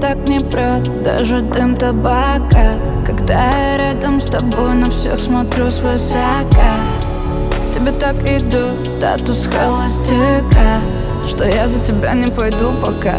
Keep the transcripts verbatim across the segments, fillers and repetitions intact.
так не прет даже дым табака, когда я рядом с тобой на всех смотрю свысока. Тебе так идет статус холостяка, что я за тебя не пойду пока.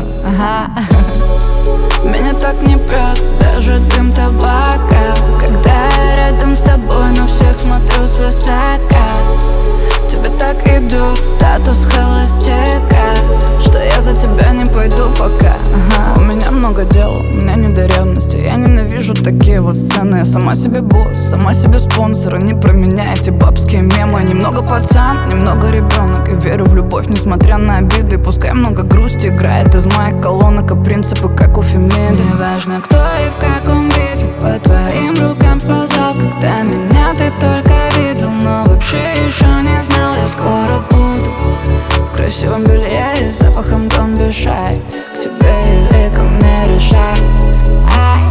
Меня так не прет даже дым табака, когда я рядом с тобой на всех смотрю свысока. Тебе так идет статус холостяка, что я за тебя не пойду пока. Ага. У меня много дел, у меня не до ревности. Я ненавижу такие вот сцены. Я сама себе босс, сама себе спонсор. Не про меня эти бабские мемы. Немного пацан, немного ребенок. И верю в любовь, несмотря на обиды. Пускай много грусти играет из моих колонок, а принципы как у Фемиды. Не важно кто и в каком виде по твоим рукам сползал, когда меня ты только видел, но вообще еще не знал. Я скоро буду в красивом белье и запахом Don't be shy. К тебе или ко мне решай. Ай.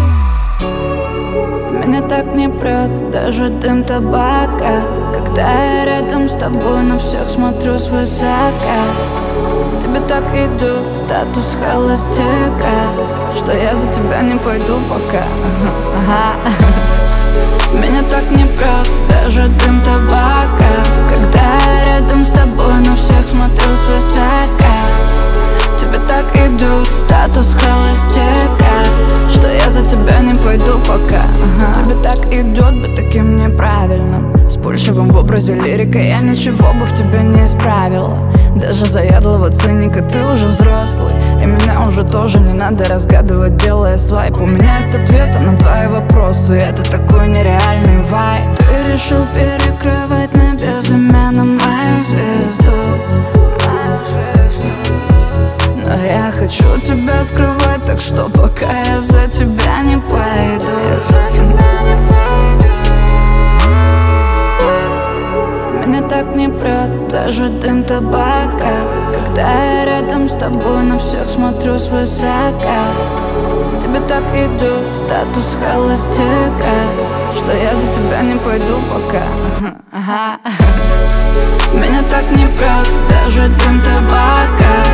Меня так не прет даже дым табака, когда я рядом с тобой на всех смотрю свысока. Тебе так идут статус холостяка, что я за тебя не пойду пока. Меня так не прет даже дым табака, когда я рядом с тобой на всех смотрю свысока. Тебе так идут статус холостяка, что я за тебя не пойду пока. Тебе так идет быть таким неправильным, вспыльчивым в образе лирика. Я ничего бы в тебе не исправила. Даже заядлого циника ты уже взрослый, и меня уже тоже не надо разгадывать, делая свайп. У меня есть ответы на твои вопросы, это такой нереальный вайб. Ты решил перекрывать на безымянном мою звезду, но я хочу тебя скрывать, так что пока я за тебя не пойду. Меня так не прет даже дым табака, когда я рядом с тобой на всех смотрю свысока. Тебе так идут статус холостяка, что я за тебя не пойду пока. Меня так не прет даже дым табака,